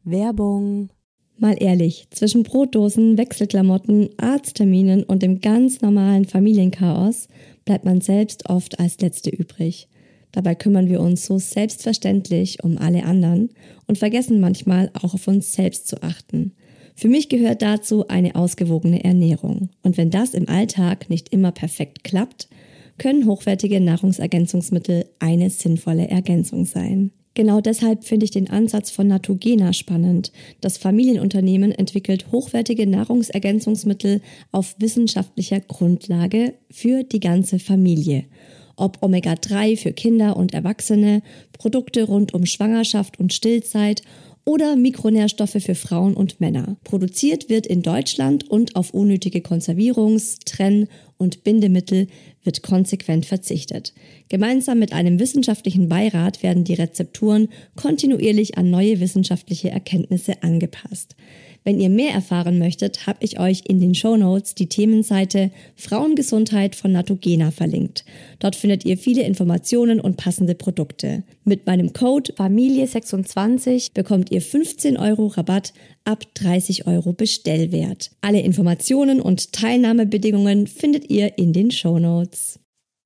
Werbung. Mal ehrlich, zwischen Brotdosen, Wechselklamotten, Arztterminen und dem ganz normalen Familienchaos bleibt man selbst oft als Letzte übrig. Dabei kümmern wir uns so selbstverständlich um alle anderen und vergessen manchmal auch auf uns selbst zu achten. Für mich gehört dazu eine ausgewogene Ernährung. Und wenn das im Alltag nicht immer perfekt klappt, können hochwertige Nahrungsergänzungsmittel eine sinnvolle Ergänzung sein. Genau deshalb finde ich den Ansatz von Natogena spannend. Das Familienunternehmen entwickelt hochwertige Nahrungsergänzungsmittel auf wissenschaftlicher Grundlage für die ganze Familie. Ob Omega-3 für Kinder und Erwachsene, Produkte rund um Schwangerschaft und Stillzeit oder Mikronährstoffe für Frauen und Männer. Produziert wird in Deutschland und auf unnötige Konservierungs-, Trenn- und Bindemittel wird konsequent verzichtet. Gemeinsam mit einem wissenschaftlichen Beirat werden die Rezepturen kontinuierlich an neue wissenschaftliche Erkenntnisse angepasst. Wenn ihr mehr erfahren möchtet, habe ich euch in den Shownotes die Themenseite Frauengesundheit von Natogena verlinkt. Dort findet ihr viele Informationen und passende Produkte. Mit meinem Code Familie26 bekommt ihr 15 € Rabatt ab 30 € Bestellwert. Alle Informationen und Teilnahmebedingungen findet ihr in den Shownotes.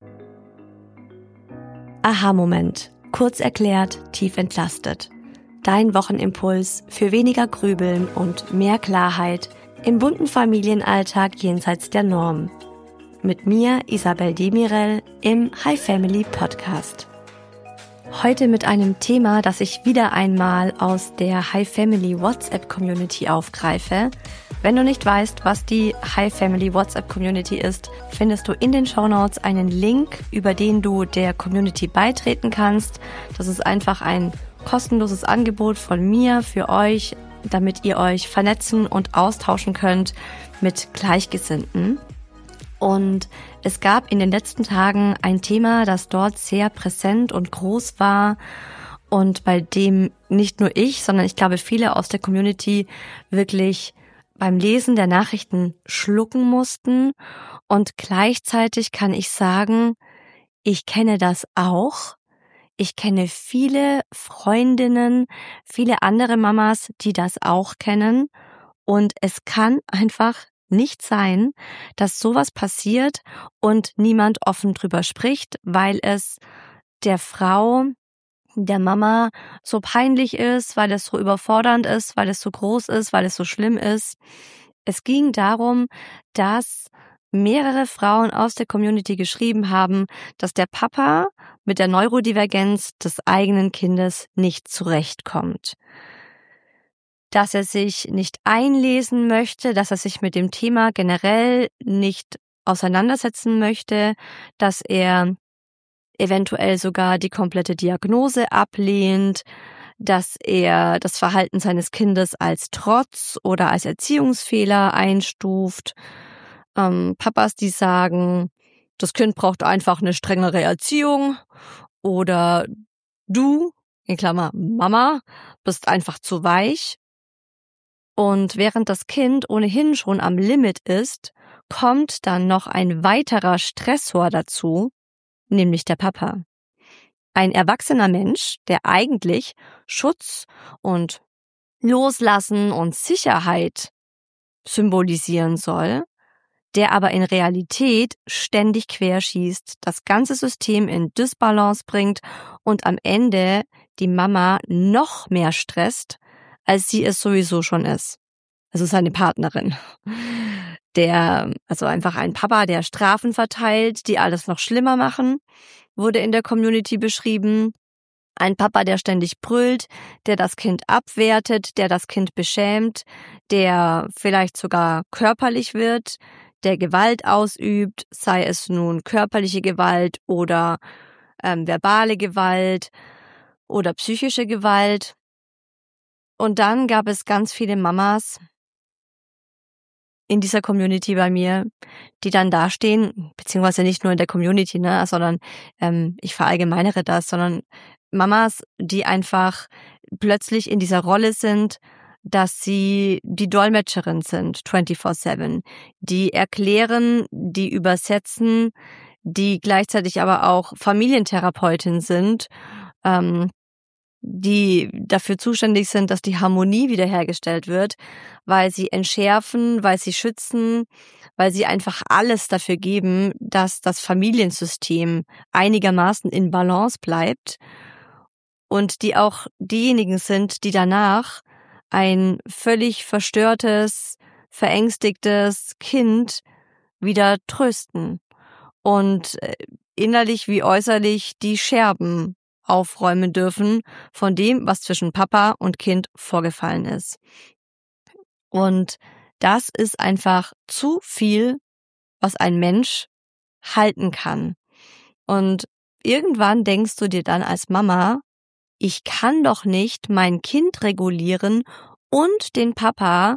Aha-Moment. Kurz erklärt, tief entlastet. Dein Wochenimpuls für weniger Grübeln und mehr Klarheit im bunten Familienalltag jenseits der Norm. Mit mir, Isabel Demirel, im Hi Family Podcast. Heute mit einem Thema, das ich wieder einmal aus der Hi Family WhatsApp Community aufgreife. Wenn du nicht weißt, was die Hi Family WhatsApp Community ist, findest du in den Shownotes einen Link, über den du der Community beitreten kannst. Das ist einfach ein kostenloses Angebot von mir für euch, damit ihr euch vernetzen und austauschen könnt mit Gleichgesinnten. Und es gab in den letzten Tagen ein Thema, das dort sehr präsent und groß war und bei dem nicht nur ich, sondern ich glaube viele aus der Community wirklich beim Lesen der Nachrichten schlucken mussten. Und gleichzeitig kann ich sagen, ich kenne das auch. Ich kenne viele Freundinnen, viele andere Mamas, die das auch kennen. Und es kann einfach nicht sein, dass sowas passiert und niemand offen drüber spricht, weil es der Frau, der Mama so peinlich ist, weil es so überfordernd ist, weil es so groß ist, weil es so schlimm ist. Es ging darum, dass mehrere Frauen aus der Community geschrieben haben, dass der Papa mit der Neurodivergenz des eigenen Kindes nicht zurechtkommt. Dass er sich nicht einlesen möchte, dass er sich mit dem Thema generell nicht auseinandersetzen möchte, dass er eventuell sogar die komplette Diagnose ablehnt, dass er das Verhalten seines Kindes als Trotz oder als Erziehungsfehler einstuft. Papas, die sagen, das Kind braucht einfach eine strengere Erziehung oder du, in Klammer Mama, bist einfach zu weich. Und während das Kind ohnehin schon am Limit ist, kommt dann noch ein weiterer Stressor dazu, nämlich der Papa. Ein erwachsener Mensch, der eigentlich Schutz und Loslassen und Sicherheit symbolisieren soll, der aber in Realität ständig querschießt, das ganze System in Dysbalance bringt und am Ende die Mama noch mehr stresst, als sie es sowieso schon ist. Also seine Partnerin. Also einfach ein Papa, der Strafen verteilt, die alles noch schlimmer machen, wurde in der Community beschrieben. Ein Papa, der ständig brüllt, der das Kind abwertet, der das Kind beschämt, der vielleicht sogar körperlich wird, der Gewalt ausübt, sei es nun körperliche Gewalt oder verbale Gewalt oder psychische Gewalt. Und dann gab es ganz viele Mamas in dieser Community bei mir, die dann dastehen, beziehungsweise nicht nur in der Community, sondern ich verallgemeinere das, sondern Mamas, die einfach plötzlich in dieser Rolle sind, dass sie die Dolmetscherin sind, 24/7. Die erklären, die übersetzen, die gleichzeitig aber auch Familientherapeutin sind, die dafür zuständig sind, dass die Harmonie wiederhergestellt wird, weil sie entschärfen, weil sie schützen, weil sie einfach alles dafür geben, dass das Familiensystem einigermaßen in Balance bleibt und die auch diejenigen sind, die danach ein völlig verstörtes, verängstigtes Kind wieder trösten und innerlich wie äußerlich die Scherben aufräumen dürfen von dem, was zwischen Papa und Kind vorgefallen ist. Und das ist einfach zu viel, was ein Mensch halten kann. Und irgendwann denkst du dir dann als Mama, ich kann doch nicht mein Kind regulieren und den Papa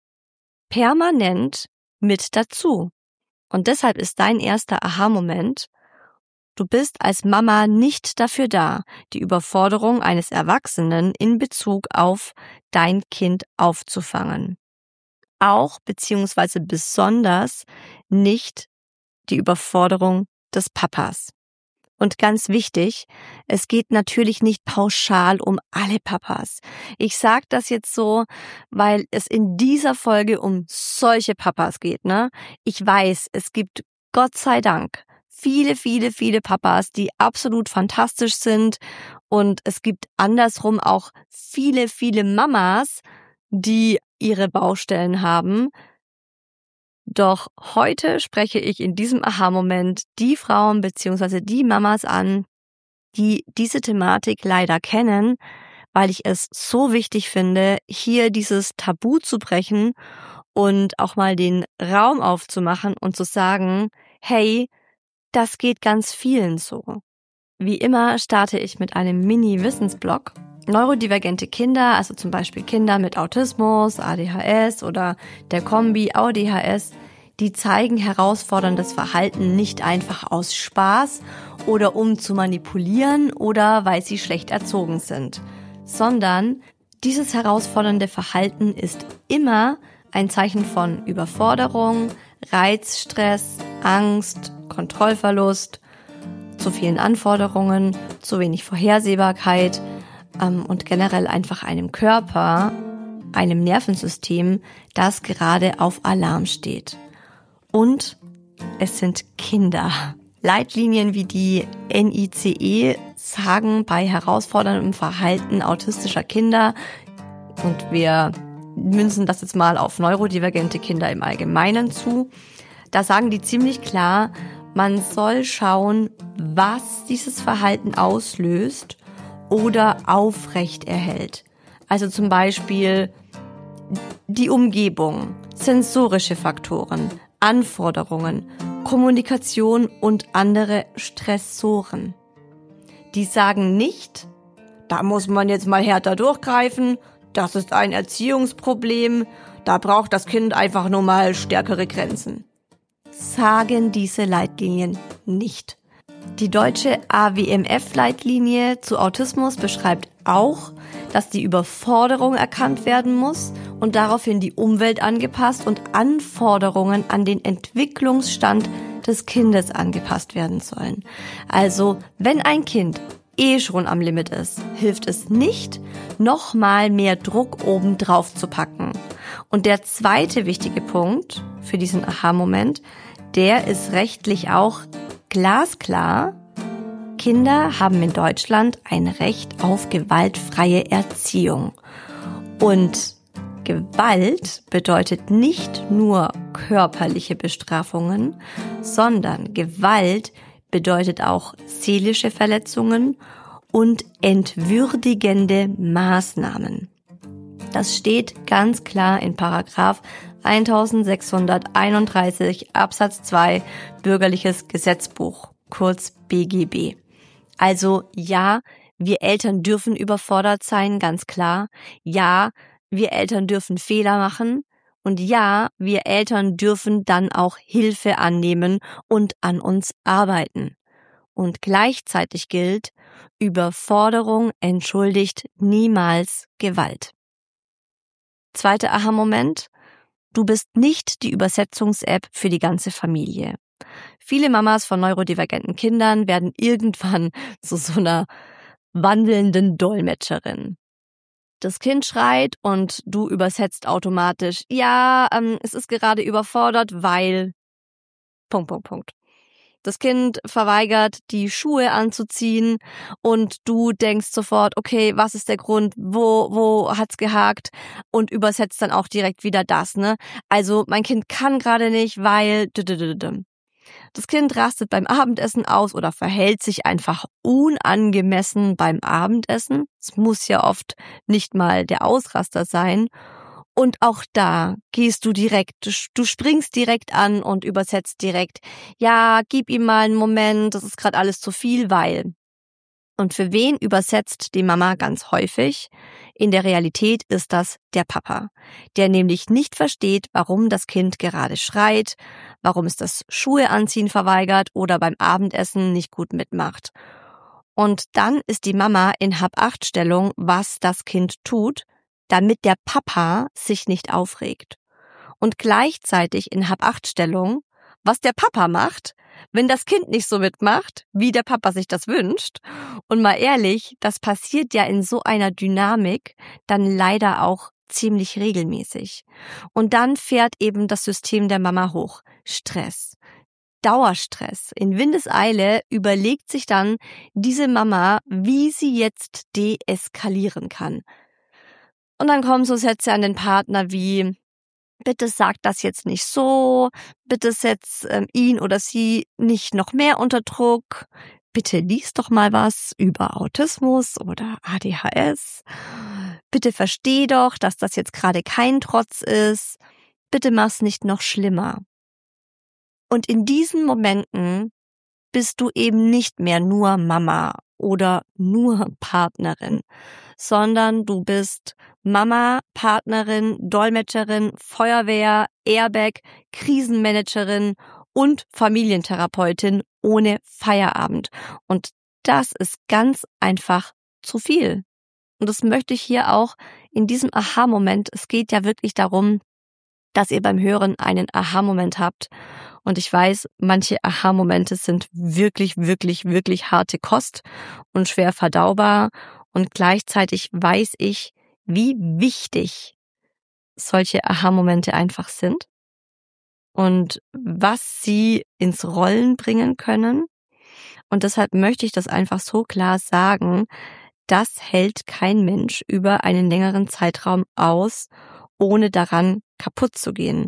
permanent mit dazu. Und deshalb ist dein erster Aha-Moment: Du bist als Mama nicht dafür da, die Überforderung eines Erwachsenen in Bezug auf dein Kind aufzufangen. Auch beziehungsweise besonders nicht die Überforderung des Papas. Und ganz wichtig, es geht natürlich nicht pauschal um alle Papas. Ich sage das jetzt so, weil es in dieser Folge um solche Papas geht, ne? Ich weiß, es gibt Gott sei Dank viele Papas, die absolut fantastisch sind, und es gibt andersrum auch viele Mamas, die ihre Baustellen haben. Doch heute spreche ich in diesem Aha-Moment die Frauen bzw. die Mamas an, die diese Thematik leider kennen, weil ich es so wichtig finde, hier dieses Tabu zu brechen und auch mal den Raum aufzumachen und zu sagen, hey, das geht ganz vielen so. Wie immer starte ich mit einem Mini-Wissensblock. Neurodivergente Kinder, also zum Beispiel Kinder mit Autismus, ADHS oder der Kombi ADHS, die zeigen herausforderndes Verhalten nicht einfach aus Spaß oder um zu manipulieren oder weil sie schlecht erzogen sind, sondern dieses herausfordernde Verhalten ist immer ein Zeichen von Überforderung, Reizstress, Angst, Kontrollverlust, zu vielen Anforderungen, zu wenig Vorhersehbarkeit und generell einfach einem Körper, einem Nervensystem, das gerade auf Alarm steht. Und es sind Kinder. Leitlinien wie die NICE sagen bei herausforderndem Verhalten autistischer Kinder, und wir münzen das jetzt mal auf neurodivergente Kinder im Allgemeinen zu, da sagen die ziemlich klar, man soll schauen, was dieses Verhalten auslöst oder aufrecht erhält. Also zum Beispiel die Umgebung, sensorische Faktoren, Anforderungen, Kommunikation und andere Stressoren. Die sagen nicht, da muss man jetzt mal härter durchgreifen, das ist ein Erziehungsproblem, da braucht das Kind einfach nur mal stärkere Grenzen. Sagen diese Leitlinien nicht. Die deutsche AWMF-Leitlinie zu Autismus beschreibt auch, dass die Überforderung erkannt werden muss und daraufhin die Umwelt angepasst und Anforderungen an den Entwicklungsstand des Kindes angepasst werden sollen. Also, wenn ein Kind schon am Limit ist, hilft es nicht, nochmal mehr Druck oben drauf zu packen. Und der zweite wichtige Punkt für diesen Aha-Moment, der ist rechtlich auch glasklar. Kinder haben in Deutschland ein Recht auf gewaltfreie Erziehung. Und Gewalt bedeutet nicht nur körperliche Bestrafungen, sondern Gewalt bedeutet auch seelische Verletzungen und entwürdigende Maßnahmen. Das steht ganz klar in Paragraph 1631 Absatz 2 Bürgerliches Gesetzbuch, kurz BGB. Also ja, wir Eltern dürfen überfordert sein, ganz klar. Ja, wir Eltern dürfen Fehler machen. Und ja, wir Eltern dürfen dann auch Hilfe annehmen und an uns arbeiten. Und gleichzeitig gilt, Überforderung entschuldigt niemals Gewalt. Zweiter Aha-Moment: Du bist nicht die Übersetzungs-App für die ganze Familie. Viele Mamas von neurodivergenten Kindern werden irgendwann zu so einer wandelnden Dolmetscherin. Das Kind schreit und du übersetzt automatisch, ja, es ist gerade überfordert, weil... ... Das Kind verweigert, die Schuhe anzuziehen und du denkst sofort, okay, was ist der Grund, wo hat's gehakt und übersetzt dann auch direkt wieder das, ne? Also mein Kind kann gerade nicht, weil... Das Kind rastet beim Abendessen aus oder verhält sich einfach unangemessen beim Abendessen. Es muss ja oft nicht mal der Ausraster sein. Und auch da gehst du direkt, du springst direkt an und übersetzt direkt, ja, gib ihm mal einen Moment, das ist gerade alles zu viel, weil... Und für wen übersetzt die Mama ganz häufig? In der Realität ist das der Papa, der nämlich nicht versteht, warum das Kind gerade schreit, warum es das Schuhe anziehen verweigert oder beim Abendessen nicht gut mitmacht. Und dann ist die Mama in Hab-Acht-Stellung, was das Kind tut, damit der Papa sich nicht aufregt. Und gleichzeitig in Hab-Acht-Stellung, was der Papa macht, wenn das Kind nicht so mitmacht, wie der Papa sich das wünscht. Und mal ehrlich, das passiert ja in so einer Dynamik dann leider auch ziemlich regelmäßig. Und dann fährt eben das System der Mama hoch. Stress. Dauerstress. In Windeseile überlegt sich dann diese Mama, wie sie jetzt deeskalieren kann. Und dann kommen so Sätze an den Partner wie: Bitte sag das jetzt nicht so, bitte setz ihn oder sie nicht noch mehr unter Druck, bitte lies doch mal was über Autismus oder ADHS, bitte versteh doch, dass das jetzt gerade kein Trotz ist, bitte mach's nicht noch schlimmer. Und in diesen Momenten bist du eben nicht mehr nur Mama oder nur Partnerin, sondern du bist Mama, Partnerin, Dolmetscherin, Feuerwehr, Airbag, Krisenmanagerin und Familientherapeutin ohne Feierabend. Und das ist ganz einfach zu viel. Und das möchte ich hier auch in diesem Aha-Moment, es geht ja wirklich darum, dass ihr beim Hören einen Aha-Moment habt. Und ich weiß, manche Aha-Momente sind wirklich, wirklich, wirklich harte Kost und schwer verdaubar. Und gleichzeitig weiß ich, wie wichtig solche Aha-Momente einfach sind und was sie ins Rollen bringen können. Und deshalb möchte ich das einfach so klar sagen, das hält kein Mensch über einen längeren Zeitraum aus, ohne daran kaputt zu gehen.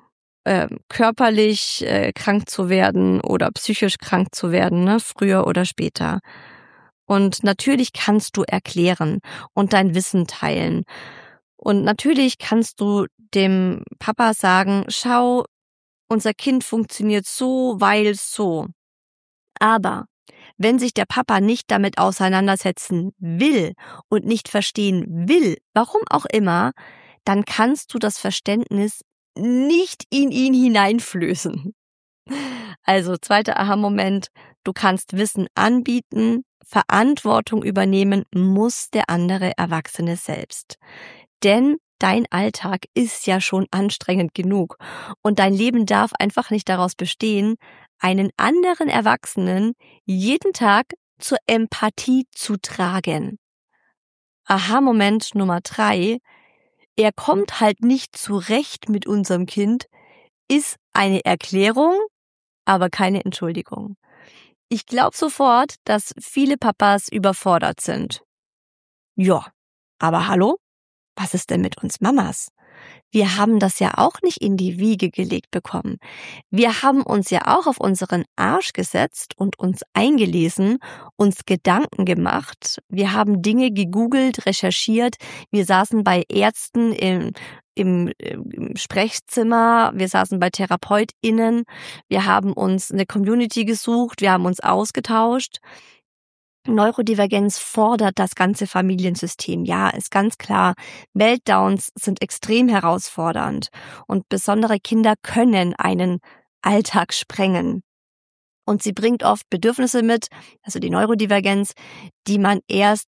Körperlich krank zu werden oder psychisch krank zu werden, ne, früher oder später. Und natürlich kannst du erklären und dein Wissen teilen. Und natürlich kannst du dem Papa sagen, schau, unser Kind funktioniert so, weil so. Aber wenn sich der Papa nicht damit auseinandersetzen will und nicht verstehen will, warum auch immer, dann kannst du das Verständnis nicht in ihn hineinflößen. Also, zweiter Aha-Moment, du kannst Wissen anbieten, Verantwortung übernehmen muss der andere Erwachsene selbst. Denn dein Alltag ist ja schon anstrengend genug und dein Leben darf einfach nicht daraus bestehen, einen anderen Erwachsenen jeden Tag zur Empathie zu tragen. Aha-Moment Nummer 3, er kommt halt nicht zurecht mit unserem Kind, ist eine Erklärung, aber keine Entschuldigung. Ich glaube sofort, dass viele Papas überfordert sind. Ja, aber hallo? Was ist denn mit uns Mamas? Wir haben das ja auch nicht in die Wiege gelegt bekommen. Wir haben uns ja auch auf unseren Arsch gesetzt und uns eingelesen, uns Gedanken gemacht. Wir haben Dinge gegoogelt, recherchiert. Wir saßen bei Ärzten im Sprechzimmer. Wir saßen bei TherapeutInnen. Wir haben uns eine Community gesucht. Wir haben uns ausgetauscht. Neurodivergenz fordert das ganze Familiensystem. Ja, ist ganz klar. Meltdowns sind extrem herausfordernd und besondere Kinder können einen Alltag sprengen. Und sie bringt oft Bedürfnisse mit, also die Neurodivergenz, die man erst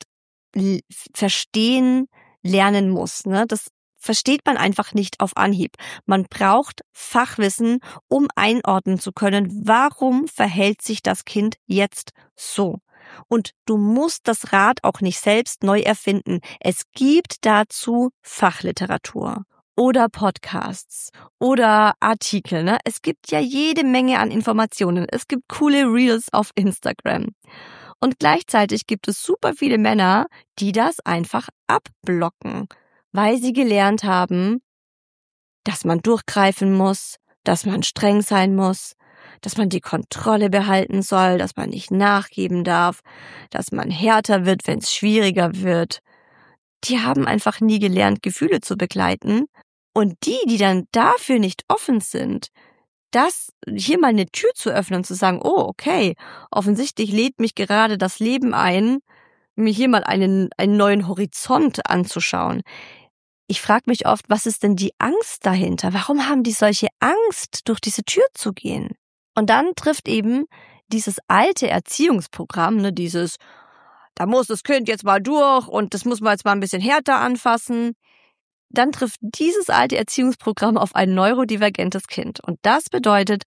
verstehen lernen muss. Ne? Das versteht man einfach nicht auf Anhieb. Man braucht Fachwissen, um einordnen zu können, warum verhält sich das Kind jetzt so. Und du musst das Rad auch nicht selbst neu erfinden. Es gibt dazu Fachliteratur oder Podcasts oder Artikel. Ne? Es gibt ja jede Menge an Informationen. Es gibt coole Reels auf Instagram. Und gleichzeitig gibt es super viele Männer, die das einfach abblocken, weil sie gelernt haben, dass man durchgreifen muss, dass man streng sein muss, dass man die Kontrolle behalten soll, dass man nicht nachgeben darf, dass man härter wird, wenn es schwieriger wird. Die haben einfach nie gelernt, Gefühle zu begleiten. Und die dann dafür nicht offen sind, das hier mal eine Tür zu öffnen und zu sagen, oh, okay, offensichtlich lädt mich gerade das Leben ein, mir hier mal einen neuen Horizont anzuschauen. Ich frage mich oft, was ist denn die Angst dahinter? Warum haben die solche Angst, durch diese Tür zu gehen? Und dann trifft eben dieses alte Erziehungsprogramm, ne, dieses, da muss das Kind jetzt mal durch und das muss man jetzt mal ein bisschen härter anfassen. Dann trifft dieses alte Erziehungsprogramm auf ein neurodivergentes Kind. Und das bedeutet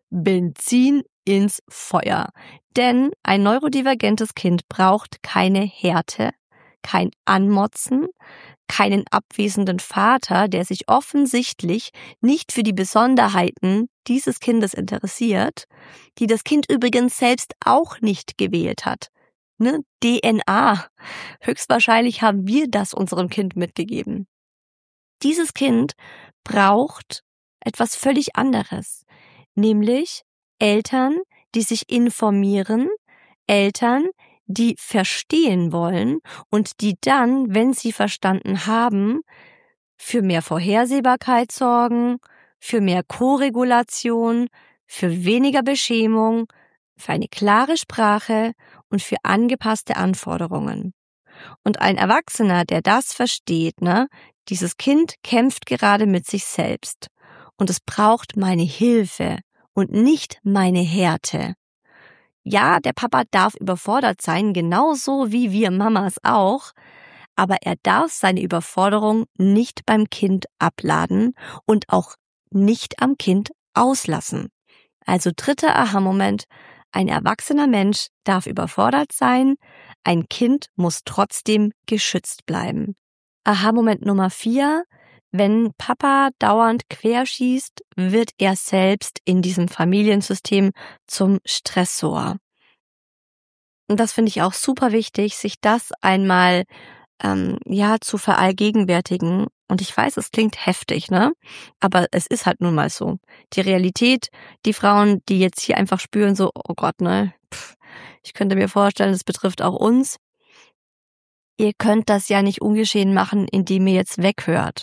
Benzin ins Feuer. Denn ein neurodivergentes Kind braucht keine Härte, kein Anmotzen, keinen abwesenden Vater, der sich offensichtlich nicht für die Besonderheiten dieses Kindes interessiert, die das Kind übrigens selbst auch nicht gewählt hat. Ne? DNA. Höchstwahrscheinlich haben wir das unserem Kind mitgegeben. Dieses Kind braucht etwas völlig anderes, nämlich Eltern, die sich informieren, Eltern, die verstehen wollen und die dann, wenn sie verstanden haben, für mehr Vorhersehbarkeit sorgen, für mehr Koregulation, für weniger Beschämung, für eine klare Sprache und für angepasste Anforderungen. Und ein Erwachsener, der das versteht, ne, dieses Kind kämpft gerade mit sich selbst und es braucht meine Hilfe und nicht meine Härte. Ja, der Papa darf überfordert sein, genauso wie wir Mamas auch, aber er darf seine Überforderung nicht beim Kind abladen und auch nicht am Kind auslassen. Also dritter Aha-Moment, ein erwachsener Mensch darf überfordert sein, ein Kind muss trotzdem geschützt bleiben. Aha-Moment Nummer 4, wenn Papa dauernd querschießt, wird er selbst in diesem Familiensystem zum Stressor. Und das finde ich auch super wichtig, sich das einmal zu verallgegenwärtigen. Und ich weiß, es klingt heftig, ne? Aber es ist halt nun mal so. Die Realität, die Frauen, die jetzt hier einfach spüren, so, oh Gott, ne? Ich könnte mir vorstellen, das betrifft auch uns. Ihr könnt das ja nicht ungeschehen machen, indem ihr jetzt weghört.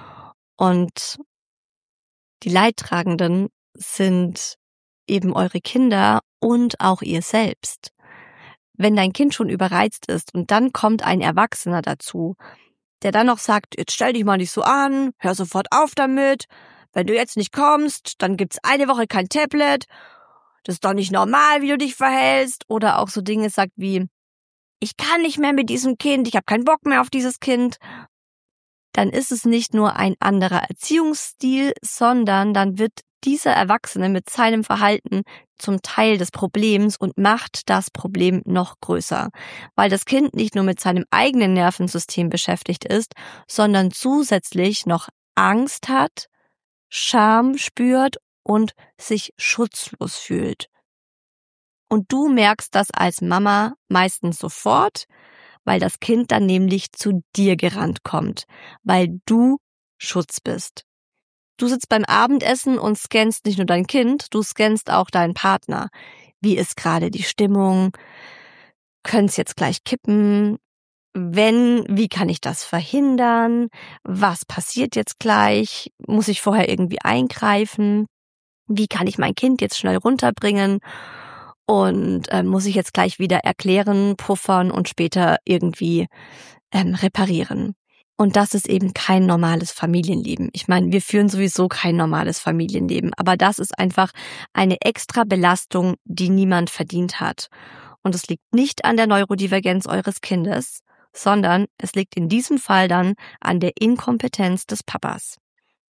Und die Leidtragenden sind eben eure Kinder und auch ihr selbst. Wenn dein Kind schon überreizt ist und dann kommt ein Erwachsener dazu, der dann noch sagt, jetzt stell dich mal nicht so an, hör sofort auf damit, wenn du jetzt nicht kommst, dann gibt's eine Woche kein Tablet, das ist doch nicht normal, wie du dich verhältst, oder auch so Dinge sagt wie, ich kann nicht mehr mit diesem Kind, ich habe keinen Bock mehr auf dieses Kind, dann ist es nicht nur ein anderer Erziehungsstil, sondern dann wird dieser Erwachsene mit seinem Verhalten zum Teil des Problems und macht das Problem noch größer, weil das Kind nicht nur mit seinem eigenen Nervensystem beschäftigt ist, sondern zusätzlich noch Angst hat, Scham spürt und sich schutzlos fühlt. Und du merkst das als Mama meistens sofort, weil das Kind dann nämlich zu dir gerannt kommt, weil du Schutz bist. Du sitzt beim Abendessen und scannst nicht nur dein Kind, du scannst auch deinen Partner. Wie ist gerade die Stimmung? Könnte es jetzt gleich kippen? Wenn, wie kann ich das verhindern? Was passiert jetzt gleich? Muss ich vorher irgendwie eingreifen? Wie kann ich mein Kind jetzt schnell runterbringen? Und muss ich jetzt gleich wieder erklären, puffern und später irgendwie reparieren? Und das ist eben kein normales Familienleben. Ich meine, wir führen sowieso kein normales Familienleben, aber das ist einfach eine extra Belastung, die niemand verdient hat. Und es liegt nicht an der Neurodivergenz eures Kindes, sondern es liegt in diesem Fall dann an der Inkompetenz des Papas.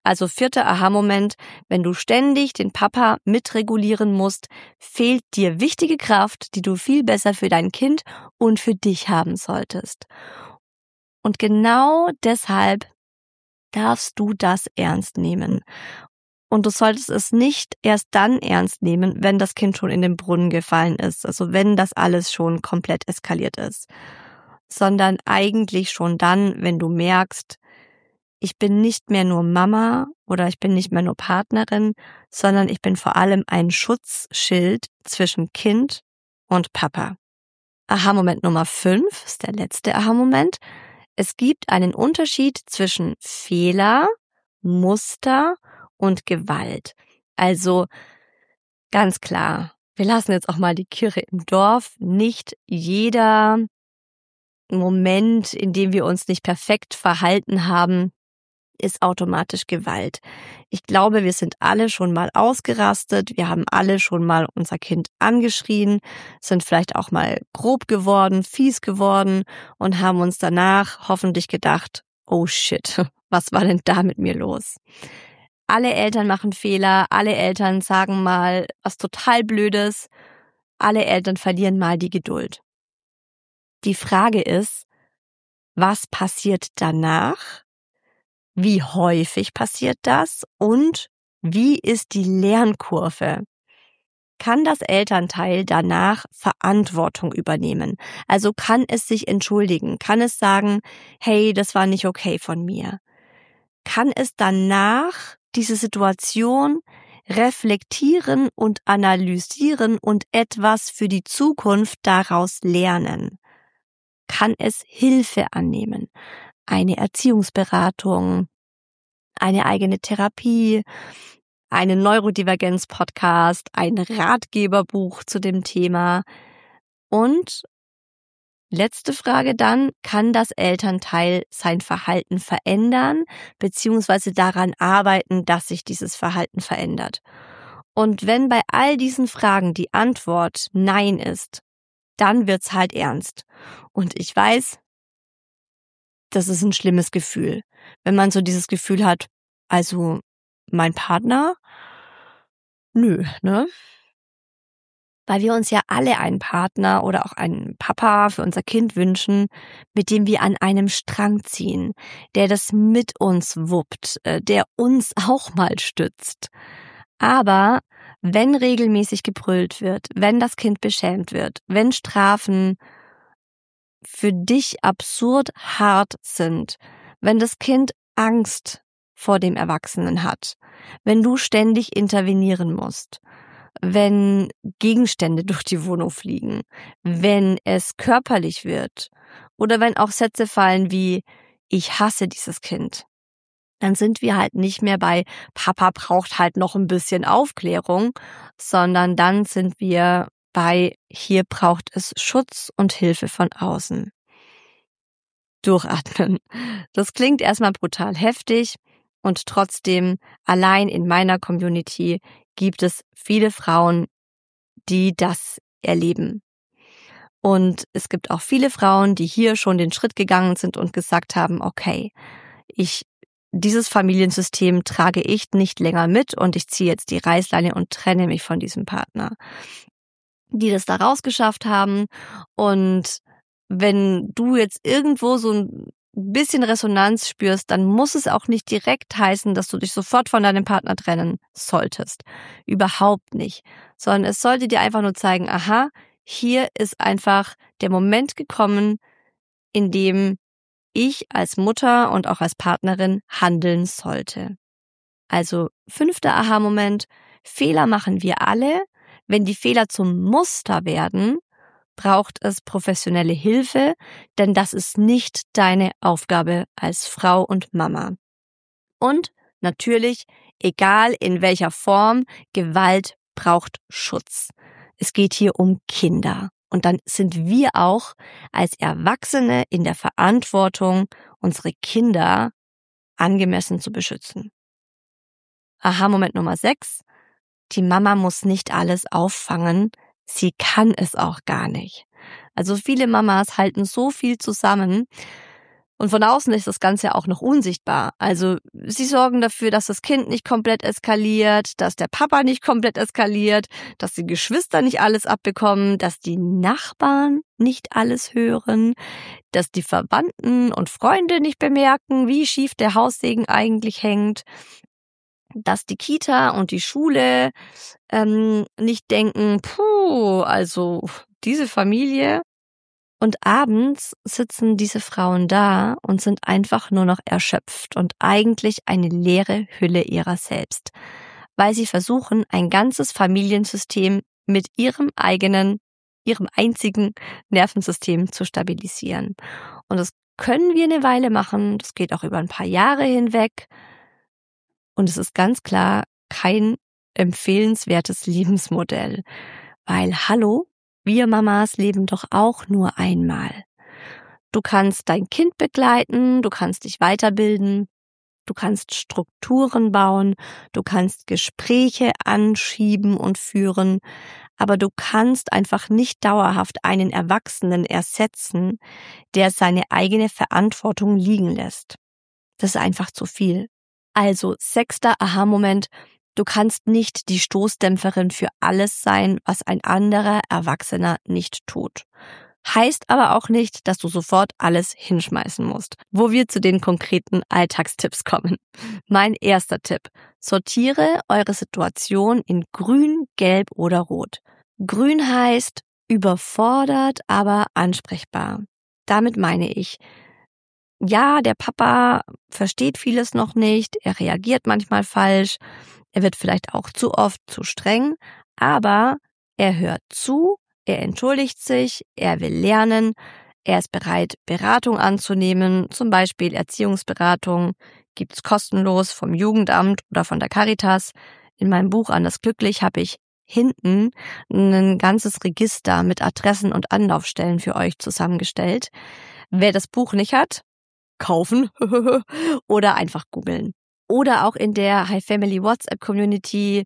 Also 4. Aha-Moment, wenn du ständig den Papa mitregulieren musst, fehlt dir wichtige Kraft, die du viel besser für dein Kind und für dich haben solltest. Und genau deshalb darfst du das ernst nehmen. Und du solltest es nicht erst dann ernst nehmen, wenn das Kind schon in den Brunnen gefallen ist, also wenn das alles schon komplett eskaliert ist, sondern eigentlich schon dann, wenn du merkst, ich bin nicht mehr nur Mama oder ich bin nicht mehr nur Partnerin, sondern ich bin vor allem ein Schutzschild zwischen Kind und Papa. Aha-Moment Nummer 5 ist der letzte Aha-Moment. Es gibt einen Unterschied zwischen Fehler, Muster und Gewalt. Also ganz klar, wir lassen jetzt auch mal die Kirche im Dorf. Nicht jeder Moment, in dem wir uns nicht perfekt verhalten haben, ist automatisch Gewalt. Ich glaube, wir sind alle schon mal ausgerastet, wir haben alle schon mal unser Kind angeschrien, sind vielleicht auch mal grob geworden, fies geworden und haben uns danach hoffentlich gedacht, oh shit, was war denn da mit mir los? Alle Eltern machen Fehler, alle Eltern sagen mal was total Blödes, alle Eltern verlieren mal die Geduld. Die Frage ist, was passiert danach? Wie häufig passiert das und wie ist die Lernkurve? Kann das Elternteil danach Verantwortung übernehmen? Also kann es sich entschuldigen? Kann es sagen, hey, das war nicht okay von mir? Kann es danach diese Situation reflektieren und analysieren und etwas für die Zukunft daraus lernen? Kann es Hilfe annehmen? Eine Erziehungsberatung, eine eigene Therapie, einen Neurodivergenz-Podcast, ein Ratgeberbuch zu dem Thema. Und letzte Frage dann, kann das Elternteil sein Verhalten verändern, beziehungsweise daran arbeiten, dass sich dieses Verhalten verändert? Und wenn bei all diesen Fragen die Antwort Nein ist, dann wird's halt ernst. Und ich weiß, das ist ein schlimmes Gefühl, wenn man so dieses Gefühl hat, also mein Partner, nö, ne? Weil wir uns ja alle einen Partner oder auch einen Papa für unser Kind wünschen, mit dem wir an einem Strang ziehen, der das mit uns wuppt, der uns auch mal stützt. Aber wenn regelmäßig gebrüllt wird, wenn das Kind beschämt wird, wenn Strafen für dich absurd hart sind, wenn das Kind Angst vor dem Erwachsenen hat, wenn du ständig intervenieren musst, wenn Gegenstände durch die Wohnung fliegen, wenn es körperlich wird oder wenn auch Sätze fallen wie ich hasse dieses Kind, dann sind wir halt nicht mehr bei Papa braucht halt noch ein bisschen Aufklärung, sondern dann sind wir bei hier braucht es Schutz und Hilfe von außen. Durchatmen. Das klingt erstmal brutal heftig und trotzdem allein in meiner Community gibt es viele Frauen, die das erleben. Und es gibt auch viele Frauen, die hier schon den Schritt gegangen sind und gesagt haben, okay, dieses Familiensystem trage ich nicht länger mit und ich ziehe jetzt die Reißleine und trenne mich von diesem Partner. Die das da rausgeschafft haben. Und wenn du jetzt irgendwo so ein bisschen Resonanz spürst, dann muss es auch nicht direkt heißen, dass du dich sofort von deinem Partner trennen solltest. Überhaupt nicht. Sondern es sollte dir einfach nur zeigen, aha, hier ist einfach der Moment gekommen, in dem ich als Mutter und auch als Partnerin handeln sollte. Also 5. Aha-Moment, Fehler machen wir alle. Wenn die Fehler zum Muster werden, braucht es professionelle Hilfe, denn das ist nicht deine Aufgabe als Frau und Mama. Und natürlich, egal in welcher Form, Gewalt braucht Schutz. Es geht hier um Kinder. Und dann sind wir auch als Erwachsene in der Verantwortung, unsere Kinder angemessen zu beschützen. Aha-Moment Nummer 6. Die Mama muss nicht alles auffangen, sie kann es auch gar nicht. Also viele Mamas halten so viel zusammen, Und von außen ist das Ganze auch noch unsichtbar. Also sie sorgen dafür, dass das Kind nicht komplett eskaliert, dass der Papa nicht komplett eskaliert, dass die Geschwister nicht alles abbekommen, dass die Nachbarn nicht alles hören, dass die Verwandten und Freunde nicht bemerken, wie schief der Haussegen eigentlich hängt, dass die Kita und die Schule nicht denken, also diese Familie. Und abends sitzen diese Frauen da und sind einfach nur noch erschöpft und eigentlich eine leere Hülle ihrer selbst, weil sie versuchen, ein ganzes Familiensystem mit ihrem einzigen Nervensystem zu stabilisieren. Und das können wir eine Weile machen, das geht auch über ein paar Jahre hinweg. Und es ist ganz klar kein empfehlenswertes Lebensmodell, weil wir Mamas leben doch auch nur einmal. Du kannst dein Kind begleiten, du kannst dich weiterbilden, du kannst Strukturen bauen, du kannst Gespräche anschieben und führen, aber du kannst einfach nicht dauerhaft einen Erwachsenen ersetzen, der seine eigene Verantwortung liegen lässt. Das ist einfach zu viel. Also 6. Aha-Moment: Du kannst nicht die Stoßdämpferin für alles sein, was ein anderer Erwachsener nicht tut. Heißt aber auch nicht, dass du sofort alles hinschmeißen musst. Wo wir zu den konkreten Alltagstipps kommen. Mein erster Tipp: Sortiere eure Situation in Grün, Gelb oder Rot. Grün heißt überfordert, aber ansprechbar. Damit meine ich, ja, der Papa versteht vieles noch nicht, er reagiert manchmal falsch, er wird vielleicht auch zu oft zu streng, aber er hört zu, er entschuldigt sich, er will lernen, er ist bereit, Beratung anzunehmen, zum Beispiel Erziehungsberatung, gibt's kostenlos vom Jugendamt oder von der Caritas. In meinem Buch Anders glücklich habe ich hinten ein ganzes Register mit Adressen und Anlaufstellen für euch zusammengestellt. Wer das Buch nicht hat, kaufen oder einfach googeln. Oder auch in der Hi Family WhatsApp Community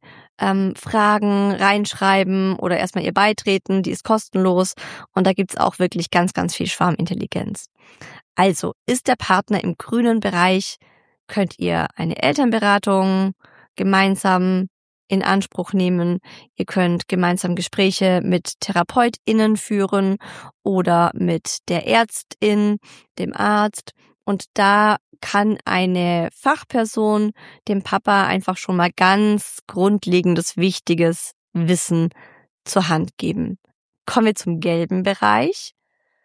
Fragen reinschreiben oder erstmal ihr beitreten, die ist kostenlos und da gibt's auch wirklich ganz, ganz viel Schwarmintelligenz. Also, ist der Partner im grünen Bereich, könnt ihr eine Elternberatung gemeinsam in Anspruch nehmen. Ihr könnt gemeinsam Gespräche mit TherapeutInnen führen oder mit der Ärztin, dem Arzt. Und da kann eine Fachperson dem Papa einfach schon mal ganz grundlegendes, wichtiges Wissen zur Hand geben. Kommen wir zum gelben Bereich.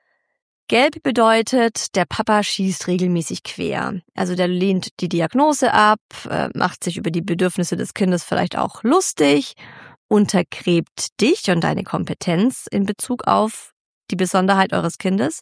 Gelb bedeutet, der Papa schießt regelmäßig quer. Also der lehnt die Diagnose ab, macht sich über die Bedürfnisse des Kindes vielleicht auch lustig, untergräbt dich und deine Kompetenz in Bezug auf die Besonderheit eures Kindes.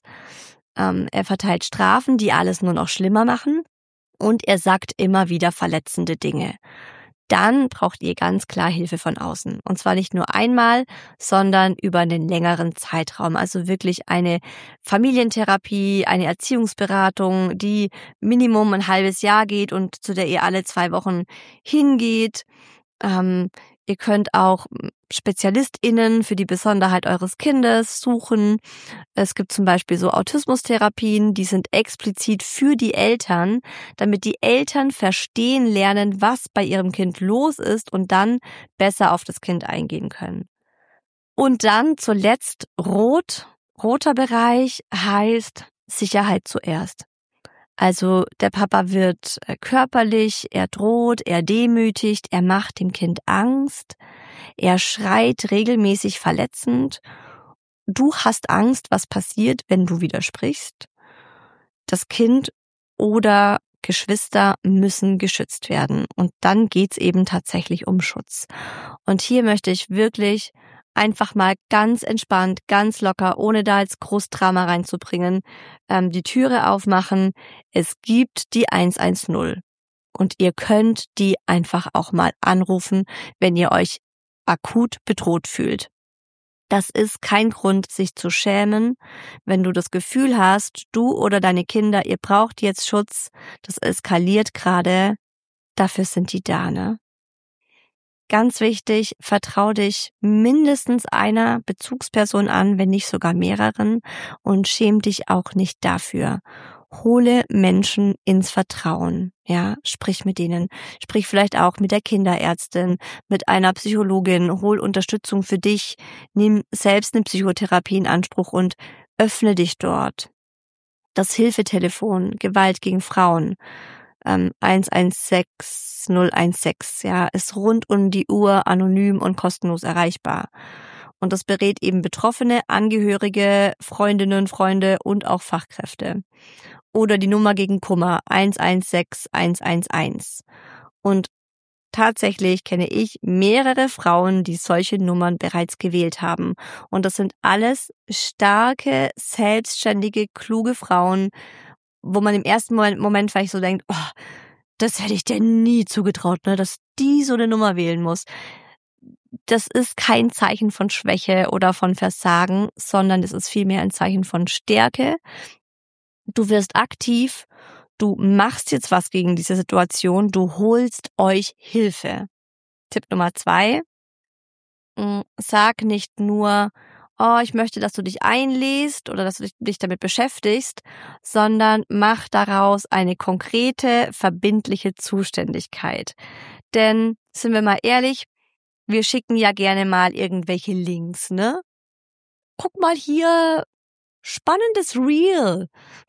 Er verteilt Strafen, die alles nur noch schlimmer machen, und er sagt immer wieder verletzende Dinge. Dann braucht ihr ganz klar Hilfe von außen. Und zwar nicht nur einmal, sondern über einen längeren Zeitraum. Also wirklich eine Familientherapie, eine Erziehungsberatung, die Minimum ein halbes Jahr geht und zu der ihr alle 2 Wochen hingeht. Ihr könnt auch SpezialistInnen für die Besonderheit eures Kindes suchen. Es gibt zum Beispiel so Autismustherapien, die sind explizit für die Eltern, damit die Eltern verstehen lernen, was bei ihrem Kind los ist und dann besser auf das Kind eingehen können. Und dann zuletzt Rot. Roter Bereich heißt Sicherheit zuerst. Also der Papa wird körperlich, er droht, er demütigt, er macht dem Kind Angst, er schreit regelmäßig verletzend. Du hast Angst, was passiert, wenn du widersprichst. Das Kind oder Geschwister müssen geschützt werden. Und dann geht's eben tatsächlich um Schutz. Und hier möchte ich wirklich einfach mal ganz entspannt, ganz locker, ohne da jetzt groß Drama reinzubringen, die Türe aufmachen. Es gibt die 110 und ihr könnt die einfach auch mal anrufen, wenn ihr euch akut bedroht fühlt. Das ist kein Grund, sich zu schämen, wenn du das Gefühl hast, du oder deine Kinder, ihr braucht jetzt Schutz, das eskaliert gerade, dafür sind die da, ne? Ganz wichtig, vertrau dich mindestens einer Bezugsperson an, wenn nicht sogar mehreren, und schäm dich auch nicht dafür. Hole Menschen ins Vertrauen, ja, sprich mit denen, sprich vielleicht auch mit der Kinderärztin, mit einer Psychologin, hol Unterstützung für dich, nimm selbst eine Psychotherapie in Anspruch und öffne dich dort. Das Hilfetelefon Gewalt gegen Frauen 116016, ja, ist rund um die Uhr anonym und kostenlos erreichbar. Und das berät eben Betroffene, Angehörige, Freundinnen, Freunde und auch Fachkräfte. Oder die Nummer gegen Kummer 116111. Und tatsächlich kenne ich mehrere Frauen, die solche Nummern bereits gewählt haben. Und das sind alles starke, selbstständige, kluge Frauen, wo man im ersten Moment vielleicht so denkt, oh, das hätte ich dir nie zugetraut, ne, dass die so eine Nummer wählen muss. Das ist kein Zeichen von Schwäche oder von Versagen, sondern es ist vielmehr ein Zeichen von Stärke. Du wirst aktiv, du machst jetzt was gegen diese Situation, du holst euch Hilfe. Tipp Nummer 2, sag nicht nur, oh, ich möchte, dass du dich einliest oder dass du dich damit beschäftigst, sondern mach daraus eine konkrete, verbindliche Zuständigkeit. Denn, sind wir mal ehrlich, wir schicken ja gerne mal irgendwelche Links, ne? Guck mal hier, spannendes Reel.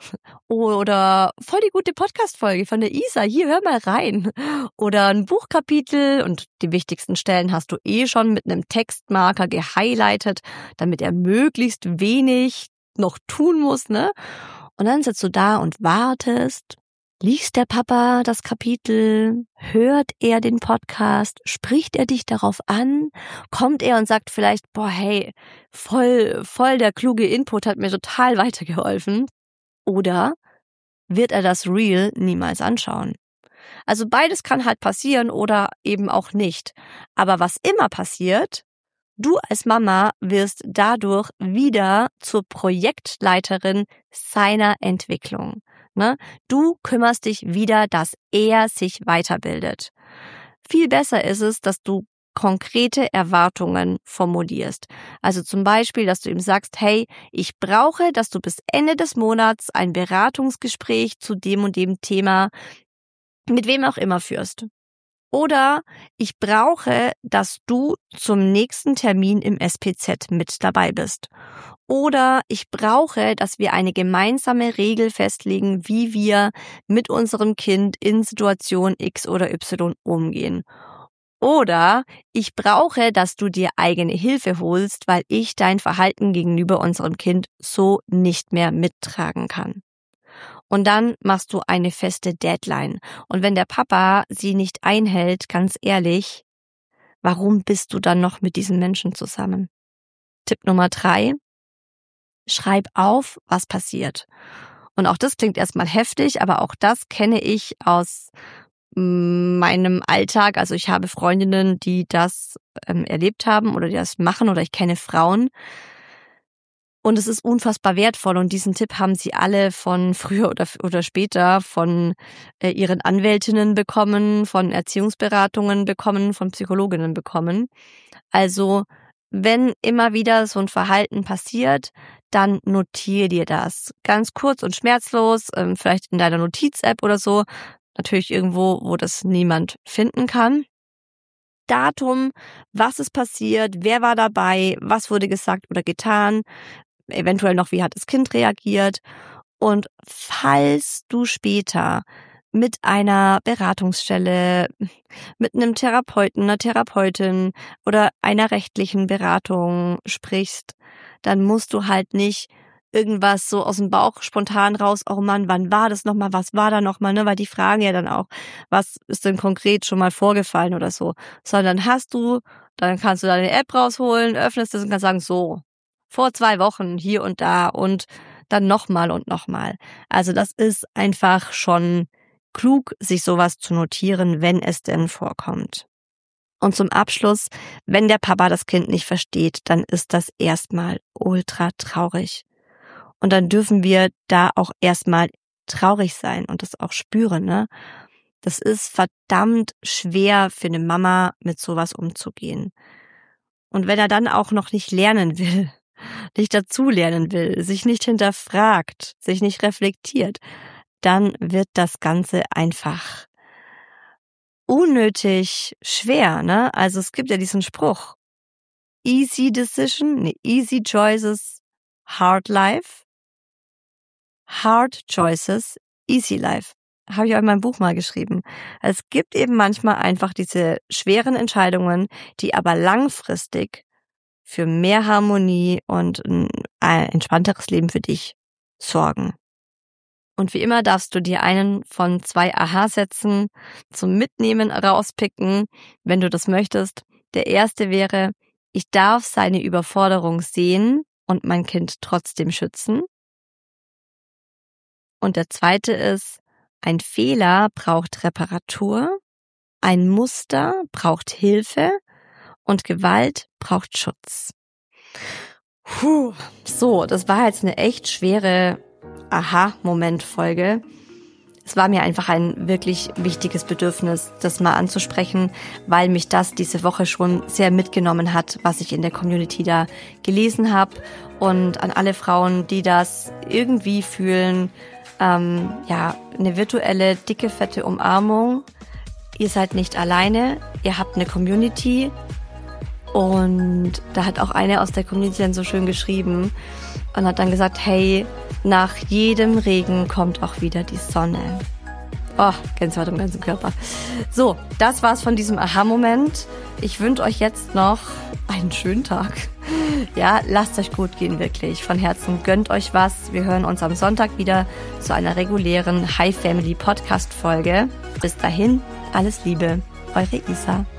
Oder voll die gute Podcast-Folge von der Isa, hier, hör mal rein. Oder ein Buchkapitel und die wichtigsten Stellen hast du schon mit einem Textmarker gehighlightet, damit er möglichst wenig noch tun muss, ne? Und dann sitzt du da und wartest. Liest der Papa das Kapitel? Hört er den Podcast? Spricht er dich darauf an? Kommt er und sagt vielleicht, boah, hey, voll der kluge Input, hat mir total weitergeholfen? Oder wird er das Reel niemals anschauen? Also beides kann halt passieren oder eben auch nicht. Aber was immer passiert, du als Mama wirst dadurch wieder zur Projektleiterin seiner Entwicklung. Ne? Du kümmerst dich wieder, dass er sich weiterbildet. Viel besser ist es, dass du konkrete Erwartungen formulierst. Also zum Beispiel, dass du ihm sagst, hey, ich brauche, dass du bis Ende des Monats ein Beratungsgespräch zu dem und dem Thema mit wem auch immer führst. Oder ich brauche, dass du zum nächsten Termin im SPZ mit dabei bist. Oder ich brauche, dass wir eine gemeinsame Regel festlegen, wie wir mit unserem Kind in Situation X oder Y umgehen. Oder ich brauche, dass du dir eigene Hilfe holst, weil ich dein Verhalten gegenüber unserem Kind so nicht mehr mittragen kann. Und dann machst du eine feste Deadline. Und wenn der Papa sie nicht einhält, ganz ehrlich, warum bist du dann noch mit diesen Menschen zusammen? Tipp Nummer 3, schreib auf, was passiert. Und auch das klingt erstmal heftig, aber auch das kenne ich aus meinem Alltag. Also ich habe Freundinnen, die das erlebt haben oder die das machen, oder ich kenne Frauen. Und es ist unfassbar wertvoll, und diesen Tipp haben sie alle von früher oder später von ihren Anwältinnen bekommen, von Erziehungsberatungen bekommen, von Psychologinnen bekommen. Also wenn immer wieder so ein Verhalten passiert, dann notiere dir das. Ganz kurz und schmerzlos, vielleicht in deiner Notiz-App oder so. Natürlich irgendwo, wo das niemand finden kann. Datum, was ist passiert, wer war dabei, was wurde gesagt oder getan, eventuell noch, wie hat das Kind reagiert. Und falls du später mit einer Beratungsstelle, mit einem Therapeuten, einer Therapeutin oder einer rechtlichen Beratung sprichst, dann musst du halt nicht irgendwas so aus dem Bauch spontan raus, oh Mann, wann war das nochmal, was war da nochmal, ne? Weil die fragen ja dann auch, was ist denn konkret schon mal vorgefallen oder so. Sondern dann kannst du deine App rausholen, öffnest es und kannst sagen, so, vor 2 Wochen hier und da und dann nochmal und nochmal. Also das ist einfach schon klug, sich sowas zu notieren, wenn es denn vorkommt. Und zum Abschluss, wenn der Papa das Kind nicht versteht, dann ist das erstmal ultra traurig. Und dann dürfen wir da auch erstmal traurig sein und das auch spüren, ne? Das ist verdammt schwer für eine Mama, mit sowas umzugehen. Und wenn er dann auch noch nicht lernen will, nicht dazulernen will, sich nicht hinterfragt, sich nicht reflektiert, dann wird das Ganze einfach unnötig schwer, ne? Also es gibt ja diesen Spruch, easy choices, hard life, hard choices, easy life. Habe ich auch in meinem Buch mal geschrieben. Es gibt eben manchmal einfach diese schweren Entscheidungen, die aber langfristig für mehr Harmonie und ein entspannteres Leben für dich sorgen. Und wie immer darfst du dir einen von 2 Aha-Sätzen zum Mitnehmen rauspicken, wenn du das möchtest. Der erste wäre, ich darf seine Überforderung sehen und mein Kind trotzdem schützen. Und der zweite ist, ein Fehler braucht Reparatur, ein Muster braucht Hilfe und Gewalt braucht Schutz. So, das war jetzt eine echt schwere Aha-Moment-Folge. Es war mir einfach ein wirklich wichtiges Bedürfnis, das mal anzusprechen, weil mich das diese Woche schon sehr mitgenommen hat, was ich in der Community da gelesen habe. Und an alle Frauen, die das irgendwie fühlen, eine virtuelle, dicke, fette Umarmung. Ihr seid nicht alleine, ihr habt eine Community. Und da hat auch eine aus der Community dann so schön geschrieben und hat dann gesagt, hey, nach jedem Regen kommt auch wieder die Sonne. Oh, Gänsehaut im ganzen Körper. So, das war's von diesem Aha-Moment. Ich wünsche euch jetzt noch einen schönen Tag. Ja, lasst euch gut gehen, wirklich. Von Herzen gönnt euch was. Wir hören uns am Sonntag wieder zu einer regulären Hi Family Podcast Folge. Bis dahin, alles Liebe, eure Isa.